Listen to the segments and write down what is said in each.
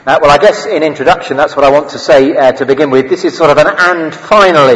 Well, I guess in introduction, that's what I want to say to begin with. This is sort of an and finally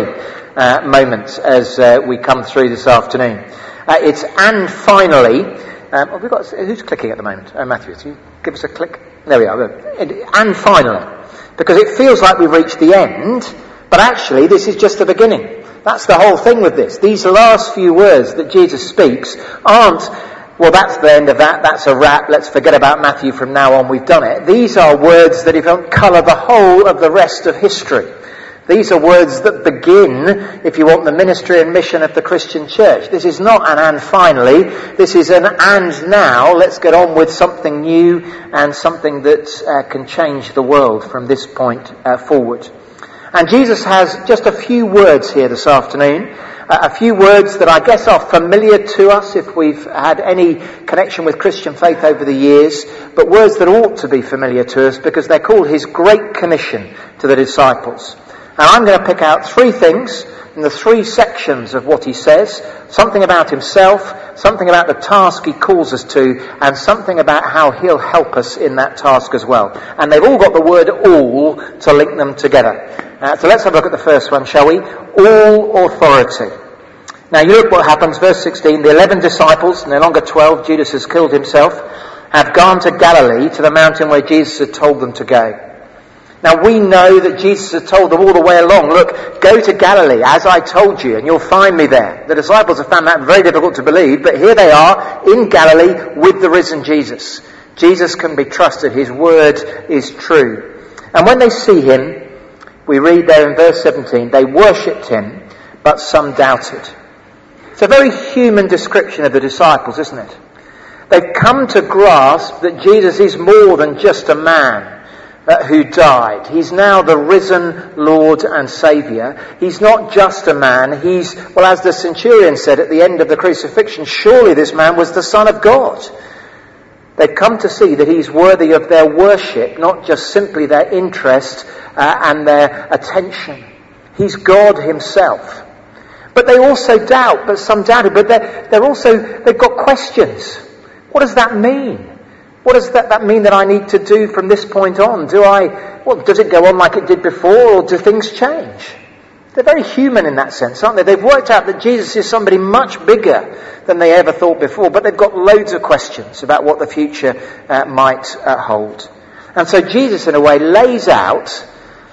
moment as we come through this afternoon. It's and finally. We've got who's clicking at the moment? Matthew, can you give us a click? There we are. And finally, because it feels like we've reached the end, but actually this is just the beginning. That's the whole thing with this. These last few words that Jesus speaks aren't, well, that's the end of that, that's a wrap, let's forget about Matthew from now on, we've done it. These are words that colour the whole of the rest of history. These are words that begin, if you want, the ministry and mission of the Christian church. This is not an and finally, this is an and now, let's get on with something new and something that can change the world from this point forward. And Jesus has just a few words here this afternoon, a few words that I guess are familiar to us if we've had any connection with Christian faith over the years, but words that ought to be familiar to us because they're called his Great Commission to the disciples. And I'm going to pick out three things in the three sections of what he says, something about himself, something about the task he calls us to, and something about how he'll help us in that task as well. And they've all got the word all to link them together. So let's have a look at the first one, shall we? All authority. Now you look what happens, verse 16, the 11 disciples, no longer 12, Judas has killed himself, have gone to Galilee, to the mountain where Jesus had told them to go. Now we know that Jesus had told them all the way along, look, go to Galilee as I told you and you'll find me there. The disciples have found that very difficult to believe, but here they are in Galilee with the risen Jesus. Jesus can be trusted, his word is true. And when they see him, we read there in verse 17, they worshipped him, but some doubted. It's a very human description of the disciples, isn't it? They've come to grasp that Jesus is more than just a man who died. He's now the risen Lord and Saviour. He's not just a man. He's, well, as the centurion said at the end of the crucifixion, surely this man was the Son of God. They've come to see that he's worthy of their worship, not just simply their interest and their attention. He's God himself. But they also doubt, but some doubted, but they've got questions. What does that mean? What does that mean that I need to do from this point on? Does it go on like it did before, or do things change? They're very human in that sense, aren't they? They've worked out that Jesus is somebody much bigger than they ever thought before, but they've got loads of questions about what the future might hold. And so Jesus, in a way, lays out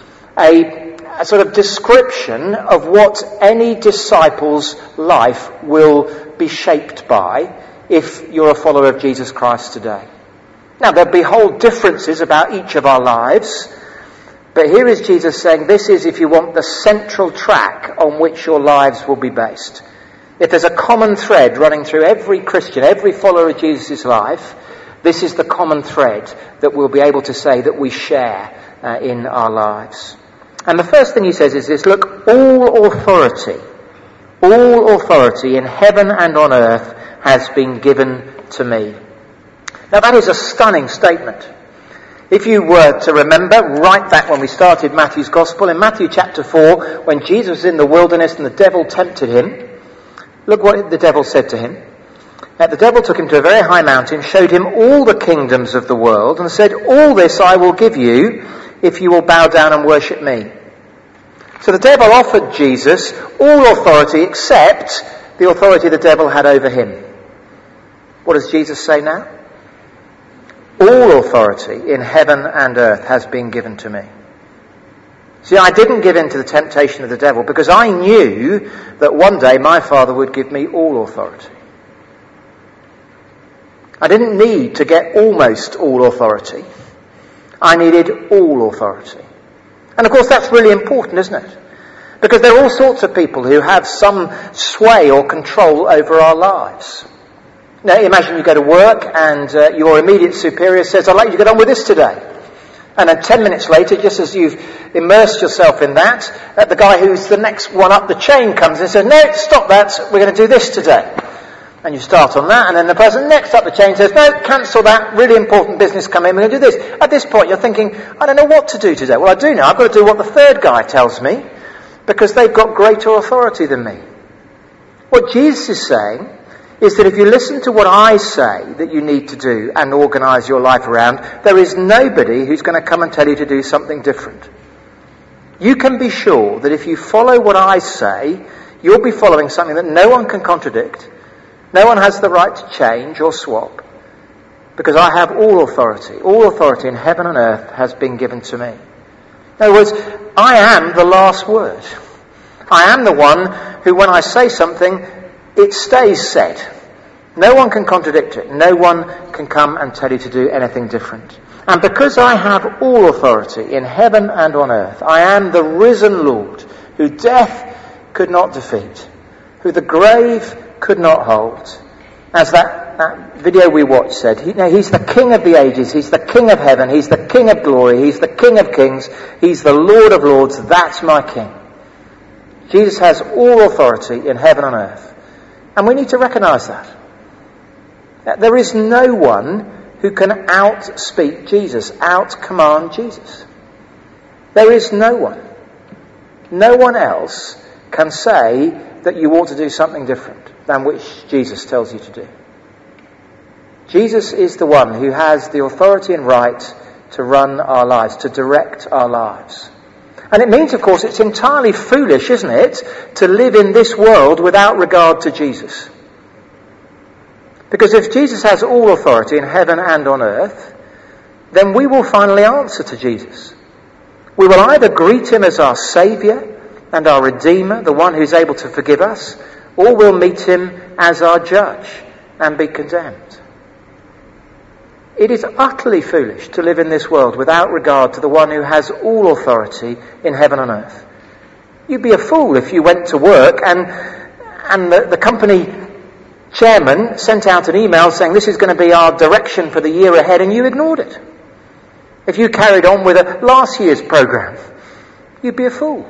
a sort of description of what any disciple's life will be shaped by if you're a follower of Jesus Christ today. Now, there'll be whole differences about each of our lives, but here is Jesus saying this is, if you want, the central track on which your lives will be based. If there's a common thread running through every Christian, every follower of Jesus' life, this is the common thread that we'll be able to say that we share in our lives. And the first thing he says is this, look, all authority in heaven and on earth has been given to me. Now that is a stunning statement. If you were to remember right back when we started Matthew's Gospel, in Matthew chapter 4, when Jesus was in the wilderness and the devil tempted him, look what the devil said to him. The devil took him to a very high mountain, showed him all the kingdoms of the world, and said, all this I will give you if you will bow down and worship me. So the devil offered Jesus all authority except the authority the devil had over him. What does Jesus say now? All authority in heaven and earth has been given to me. See, I didn't give in to the temptation of the devil because I knew that one day my Father would give me all authority. I didn't need to get almost all authority. I needed all authority. And of course that's really important, isn't it? Because there are all sorts of people who have some sway or control over our lives. Now imagine you go to work and your immediate superior says, I'd like you to get on with this today. And then 10 minutes later, just as you've immersed yourself in that, the guy who's the next one up the chain comes and says, no, stop that, we're going to do this today. And you start on that, and then the person next up the chain says, no, cancel that, really important business come in, we're going to do this. At this point, you're thinking, I don't know what to do today. Well, I do know, I've got to do what the third guy tells me, because they've got greater authority than me. What Jesus is saying is that if you listen to what I say that you need to do and organise your life around, there is nobody who's going to come and tell you to do something different. You can be sure that if you follow what I say, you'll be following something that no one can contradict. No one has the right to change or swap. Because I have all authority. All authority in heaven and earth has been given to me. In other words, I am the last word. I am the one who, when I say something, it stays said. No one can contradict it. No one can come and tell you to do anything different. And because I have all authority in heaven and on earth, I am the risen Lord, who death could not defeat, who the grave could not hold. As that video we watched said, he's the King of the ages, he's the King of heaven, he's the King of glory, he's the King of kings, he's the Lord of lords, that's my King. Jesus has all authority in heaven and earth. And we need to recognise that. There is no one who can outspeak Jesus, out-command Jesus. There is no one. No one else can say that you ought to do something different than which Jesus tells you to do. Jesus is the one who has the authority and right to run our lives, to direct our lives. And it means, of course, it's entirely foolish, isn't it, to live in this world without regard to Jesus. Because if Jesus has all authority in heaven and on earth, then we will finally answer to Jesus. We will either greet him as our Saviour and our Redeemer, the one who's able to forgive us, or we'll meet him as our judge and be condemned. It is utterly foolish to live in this world without regard to the one who has all authority in heaven and earth. You'd be a fool if you went to work and the company chairman sent out an email saying this is going to be our direction for the year ahead and you ignored it. If you carried on with last year's programme, you'd be a fool.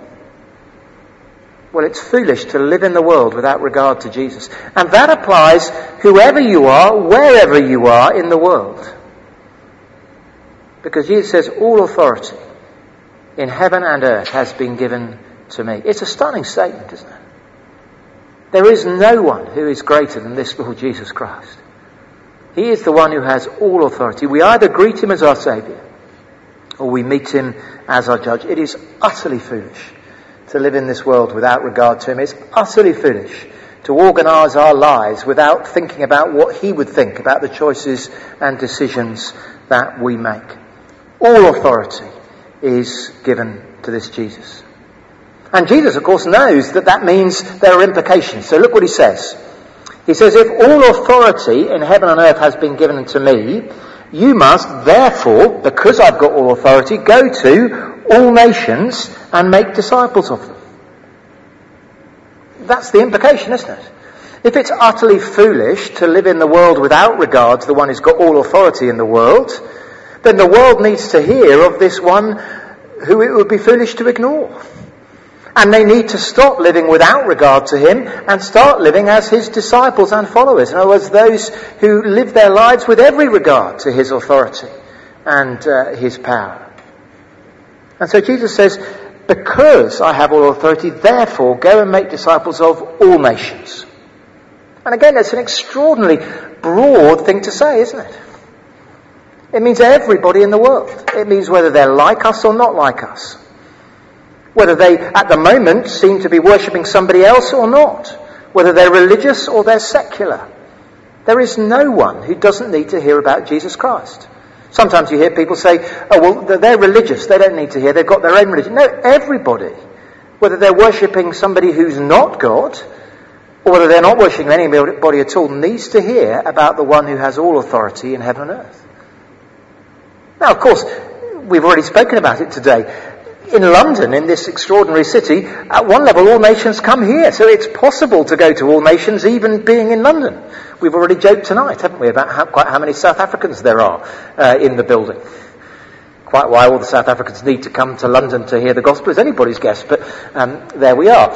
Well, it's foolish to live in the world without regard to Jesus. And that applies whoever you are, wherever you are in the world. Because Jesus says, all authority in heaven and earth has been given to me. It's a stunning statement, isn't it? There is no one who is greater than this Lord Jesus Christ. He is the one who has all authority. We either greet him as our Saviour or we meet him as our judge. It is utterly foolish to live in this world without regard to him. It's utterly foolish to organise our lives without thinking about what he would think about the choices and decisions that we make. All authority is given to this Jesus. And Jesus, of course, knows that means there are implications. So look what he says. He says, if all authority in heaven and earth has been given to me, you must therefore, because I've got all authority, go to all nations and make disciples of them. That's the implication, isn't it? If it's utterly foolish to live in the world without regard to the one who's got all authority in the world, then the world needs to hear of this one who it would be foolish to ignore. And they need to stop living without regard to him and start living as his disciples and followers. In other words, those who live their lives with every regard to his authority and his power. And so Jesus says, because I have all authority, therefore go and make disciples of all nations. And again, that's an extraordinarily broad thing to say, isn't it? It means everybody in the world. It means whether they're like us or not like us. Whether they, at the moment, seem to be worshipping somebody else or not. Whether they're religious or they're secular. There is no one who doesn't need to hear about Jesus Christ. Sometimes you hear people say, oh, well, they're religious, they don't need to hear, they've got their own religion. No, everybody, whether they're worshipping somebody who's not God, or whether they're not worshipping anybody at all, needs to hear about the one who has all authority in heaven and earth. Now, of course, we've already spoken about it today. In London, in this extraordinary city, at one level all nations come here. So it's possible to go to all nations even being in London. We've already joked tonight, haven't we, about quite how many South Africans there are in the building. Quite why all the South Africans need to come to London to hear the gospel is anybody's guess, but there we are.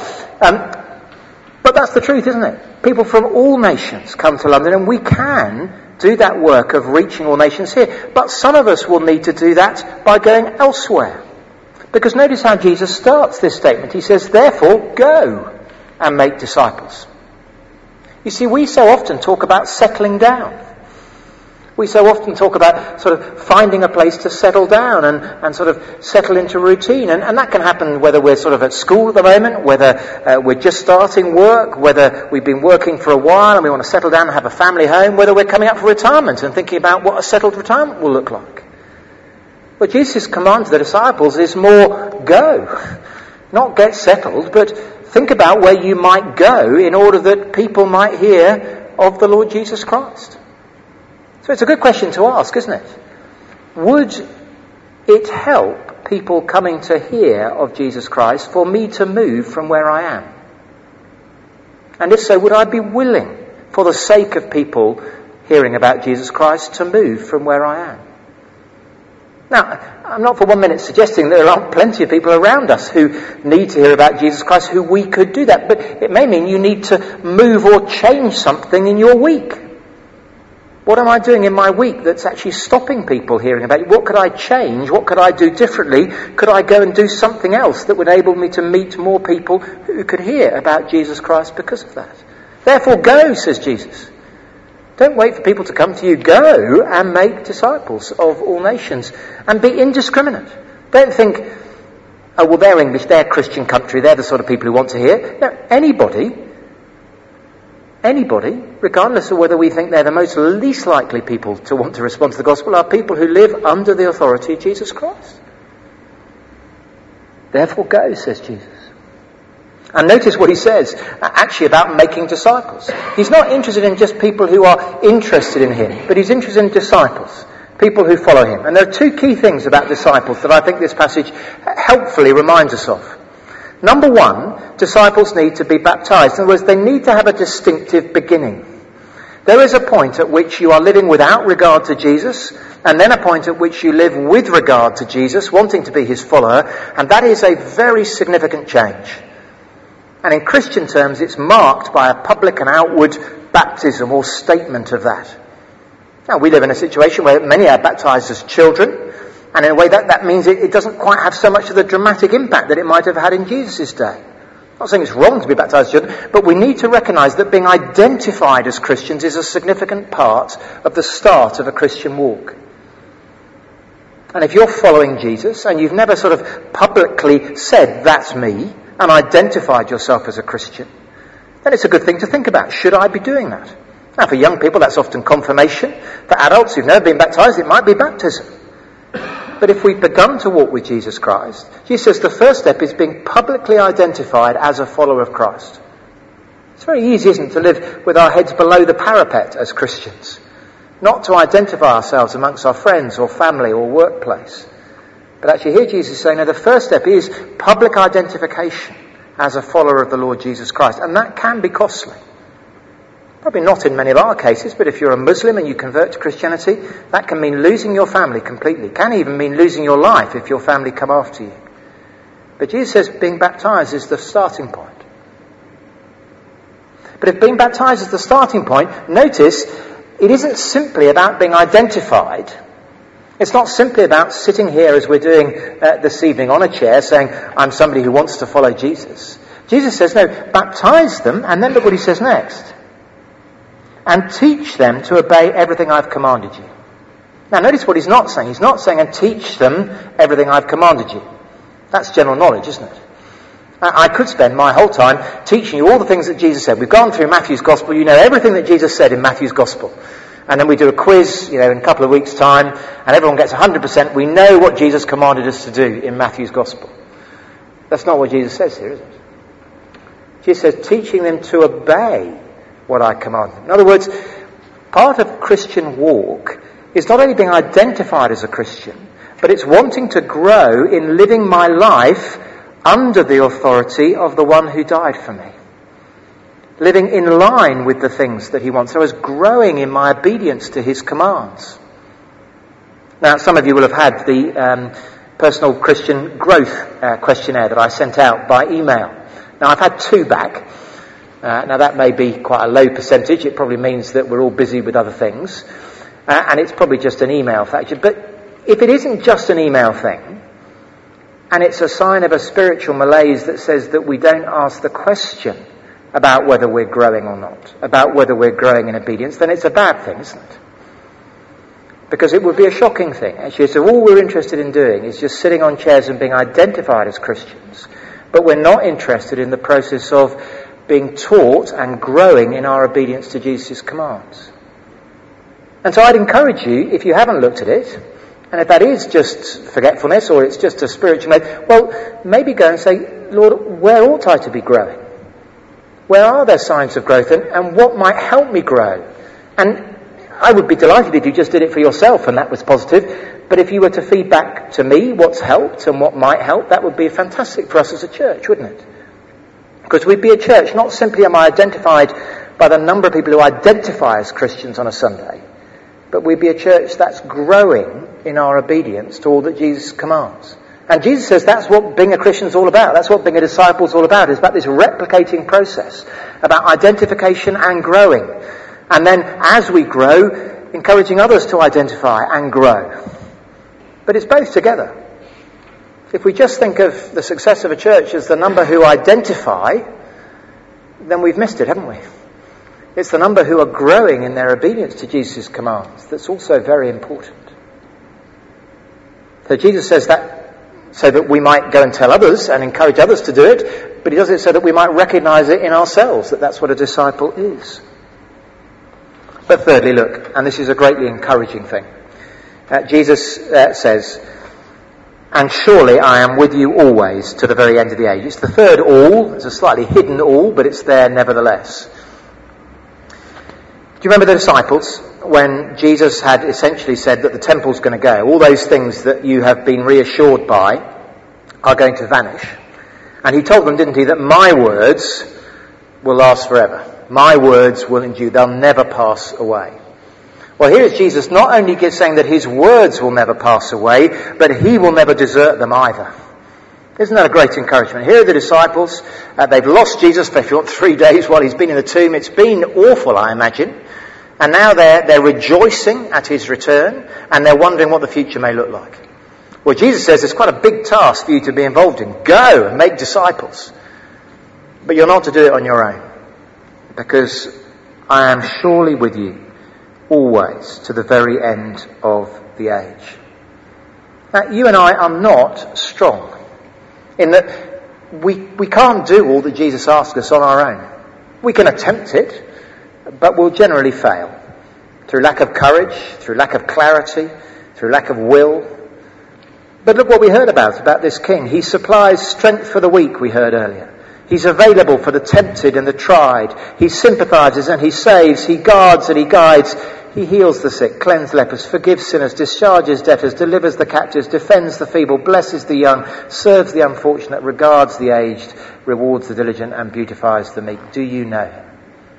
But that's the truth, isn't it? People from all nations come to London, and we can do that work of reaching all nations here. But some of us will need to do that by going elsewhere. Because notice how Jesus starts this statement. He says, therefore, go and make disciples. You see, we so often talk about settling down. We so often talk about sort of finding a place to settle down and sort of settle into routine. And that can happen whether we're sort of at school at the moment, whether we're just starting work, whether we've been working for a while and we want to settle down and have a family home, whether we're coming up for retirement and thinking about what a settled retirement will look like. What Jesus' command to the disciples is more go. Not get settled, but think about where you might go in order that people might hear of the Lord Jesus Christ. So it's a good question to ask, isn't it? Would it help people coming to hear of Jesus Christ for me to move from where I am? And if so, would I be willing, for the sake of people hearing about Jesus Christ, to move from where I am? Now, I'm not for 1 minute suggesting there aren't plenty of people around us who need to hear about Jesus Christ who we could do that, but it may mean you need to move or change something in your week. What am I doing in my week that's actually stopping people hearing about it? What could I change? What could I do differently? Could I go and do something else that would enable me to meet more people who could hear about Jesus Christ because of that? Therefore, go, says Jesus. Don't wait for people to come to you. Go and make disciples of all nations and be indiscriminate. Don't think, oh, well, they're English, they're Christian country, they're the sort of people who want to hear. No, anybody, regardless of whether we think they're the most least likely people to want to respond to the gospel, are people who live under the authority of Jesus Christ. Therefore go, says Jesus. And notice what he says, actually, about making disciples. He's not interested in just people who are interested in him, but he's interested in disciples, people who follow him. And there are two key things about disciples that I think this passage helpfully reminds us of. Number one, disciples need to be baptized. In other words, they need to have a distinctive beginning. There is a point at which you are living without regard to Jesus, and then a point at which you live with regard to Jesus, wanting to be his follower, and that is a very significant change. And in Christian terms, it's marked by a public and outward baptism or statement of that. Now, we live in a situation where many are baptized as children, and in a way that means it doesn't quite have so much of the dramatic impact that it might have had in Jesus' day. I'm not saying it's wrong to be baptized as children, but we need to recognise that being identified as Christians is a significant part of the start of a Christian walk. And if you're following Jesus and you've never sort of publicly said, that's me, and identified yourself as a Christian, then it's a good thing to think about. Should I be doing that? Now, for young people, that's often confirmation. For adults who've never been baptized, it might be baptism. But if we've begun to walk with Jesus Christ, Jesus says the first step is being publicly identified as a follower of Christ. It's very easy, isn't it, to live with our heads below the parapet as Christians, not to identify ourselves amongst our friends or family or workplace. But actually here Jesus is saying, no, the first step is public identification as a follower of the Lord Jesus Christ. And that can be costly. Probably not in many of our cases, but if you're a Muslim and you convert to Christianity, that can mean losing your family completely. It can even mean losing your life if your family come after you. But Jesus says being baptized is the starting point. But if being baptized is the starting point, notice it isn't simply about being identified. It's not simply about sitting here as we're doing this evening on a chair saying, I'm somebody who wants to follow Jesus. Jesus says, no, baptize them, and then look what he says next. And teach them to obey everything I've commanded you. Now notice what he's not saying. He's not saying, and teach them everything I've commanded you. That's general knowledge, isn't it? I could spend my whole time teaching you all the things that Jesus said. We've gone through Matthew's Gospel. You know everything that Jesus said in Matthew's Gospel. And then we do a quiz, in a couple of weeks' time, and everyone gets 100%. We know what Jesus commanded us to do in Matthew's Gospel. That's not what Jesus says here, is it? Jesus says, teaching them to obey what I command them. In other words, part of Christian walk is not only being identified as a Christian, but it's wanting to grow in living my life under the authority of the one who died for me. Living in line with the things that he wants. So I was growing in my obedience to his commands. Now, some of you will have had the personal Christian growth questionnaire that I sent out by email. Now, I've had 2 back. Now, that may be quite a low percentage. It probably means that we're all busy with other things. And it's probably just an email factor. But if it isn't just an email thing, and it's a sign of a spiritual malaise that says that we don't ask the question about whether we're growing or not, about whether we're growing in obedience, then it's a bad thing, isn't it? Because it would be a shocking thing, actually, so all we're interested in doing is just sitting on chairs and being identified as Christians, but we're not interested in the process of being taught and growing in our obedience to Jesus' commands. And so I'd encourage you, if you haven't looked at it, and if that is just forgetfulness or it's just a spiritual mode, well, maybe go and say, Lord, where ought I to be growing? Where are there signs of growth, and what might help me grow? And I would be delighted if you just did it for yourself and that was positive, but if you were to feed back to me what's helped and what might help, that would be fantastic for us as a church, wouldn't it? Because we'd be a church, not simply am I identified by the number of people who identify as Christians on a Sunday, but we'd be a church that's growing in our obedience to all that Jesus commands. And Jesus says that's what being a Christian is all about. That's what being a disciple is all about. It's about this replicating process, about identification and growing. And then as we grow, encouraging others to identify and grow. But it's both together. If we just think of the success of a church as the number who identify, then we've missed it, haven't we? It's the number who are growing in their obedience to Jesus' commands that's also very important. So Jesus says that so that we might go and tell others and encourage others to do it, but he does it so that we might recognise it in ourselves, that that's what a disciple is. But thirdly, look, and this is a greatly encouraging thing. Jesus says, and surely I am with you always to the very end of the age. It's the third all. It's a slightly hidden all, but it's there nevertheless. Do you remember the disciples when Jesus had essentially said that the temple's going to go? All those things that you have been reassured by are going to vanish. And he told them, didn't he, that my words will last forever. My words will endure. They'll never pass away. Well, here is Jesus not only saying that his words will never pass away, but he will never desert them either. Isn't that a great encouragement? Here are the disciples. They've lost Jesus for 3 days while he's been in the tomb. It's been awful, I imagine. And now they're rejoicing at his return, and they're wondering what the future may look like. Well, Jesus says it's quite a big task for you to be involved in. Go and make disciples. But you're not to do it on your own. Because I am surely with you always to the very end of the age. Now, you and I are not strong in that we can't do all that Jesus asks us on our own. We can attempt it, but we'll generally fail through lack of courage, through lack of clarity, through lack of will. But look what we heard about this king. He supplies strength for the weak, we heard earlier. He's available for the tempted and the tried. He sympathises and he saves. He guards and he guides. He heals the sick, cleanses lepers, forgives sinners, discharges debtors, delivers the captives, defends the feeble, blesses the young, serves the unfortunate, regards the aged, rewards the diligent and beautifies the meek. Do you know him?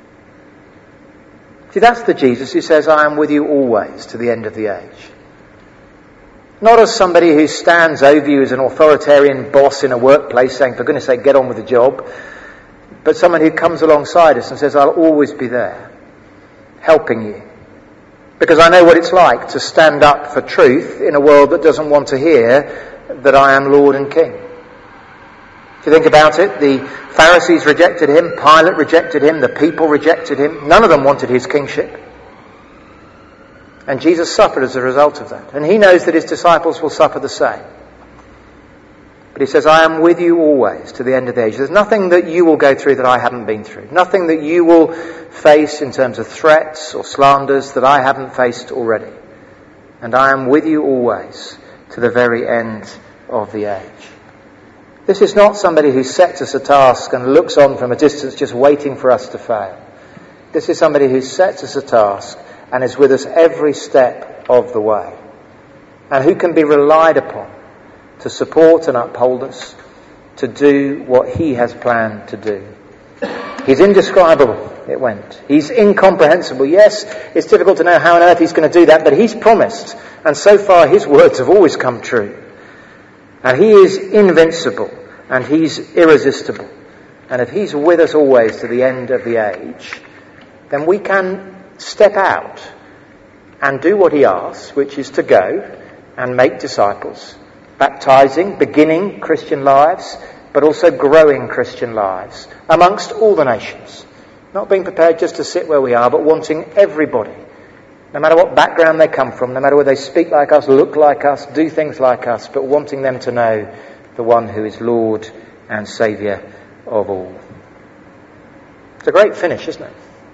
See, that's the Jesus who says, I am with you always to the end of the age. Not as somebody who stands over you as an authoritarian boss in a workplace saying, for goodness sake, get on with the job. But someone who comes alongside us and says, I'll always be there, helping you. Because I know what it's like to stand up for truth in a world that doesn't want to hear that I am Lord and King. If you think about it, the Pharisees rejected him, Pilate rejected him, the people rejected him. None of them wanted his kingship. And Jesus suffered as a result of that. And he knows that his disciples will suffer the same. But he says, I am with you always to the end of the age. There's nothing that you will go through that I haven't been through. Nothing that you will face in terms of threats or slanders that I haven't faced already. And I am with you always to the very end of the age. This is not somebody who sets us a task and looks on from a distance just waiting for us to fail. This is somebody who sets us a task and is with us every step of the way. And who can be relied upon to support and uphold us, to do what he has planned to do. He's indescribable, it went. He's incomprehensible. Yes, it's difficult to know how on earth he's going to do that, but he's promised. And so far his words have always come true. And he is invincible, and he's irresistible. And if he's with us always to the end of the age, then we can step out and do what he asks, which is to go and make disciples, baptizing, beginning Christian lives, but also growing Christian lives amongst all the nations. Not being prepared just to sit where we are, but wanting everybody, no matter what background they come from, no matter whether they speak like us, look like us, do things like us, but wanting them to know the one who is Lord and Saviour of all. It's a great finish, isn't it?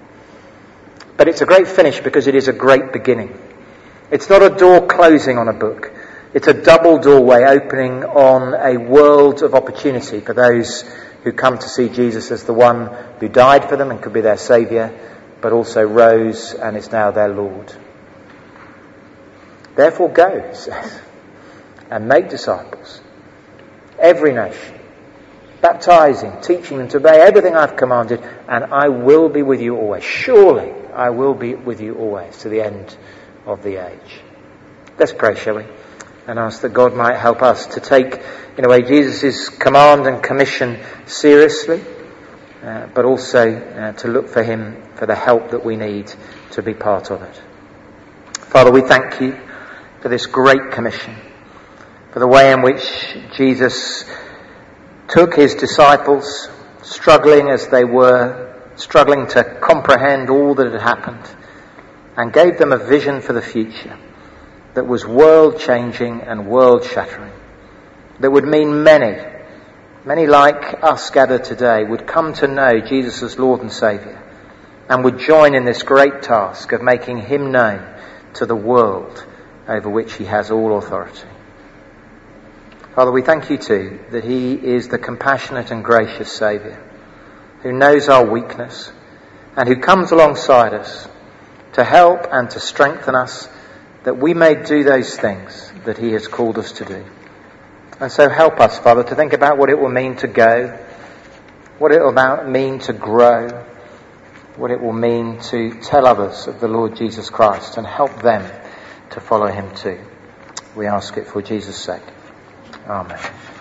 But it's a great finish because it is a great beginning. It's not a door closing on a book. It's a double doorway opening on a world of opportunity for those who come to see Jesus as the one who died for them and could be their Saviour, but also rose and is now their Lord. Therefore go, he says, and make disciples, every nation, baptizing, teaching them to obey everything I've commanded, and I will be with you always. Surely I will be with you always to the end of the age. Let's pray, shall we? And ask that God might help us to take, in a way, Jesus' command and commission seriously, but also to look for him for the help that we need to be part of it. Father, we thank you for this great commission, for the way in which Jesus took his disciples, struggling as they were, struggling to comprehend all that had happened, and gave them a vision for the future that was world-changing and world-shattering, that would mean many like us gathered today would come to know Jesus as Lord and Saviour and would join in this great task of making him known to the world over which he has all authority. Father, we thank you too that he is the compassionate and gracious Saviour who knows our weakness and who comes alongside us to help and to strengthen us that we may do those things that he has called us to do. And so help us, Father, to think about what it will mean to go, what it will mean to grow, what it will mean to tell others of the Lord Jesus Christ and help them to follow him too. We ask it for Jesus' sake. Amen.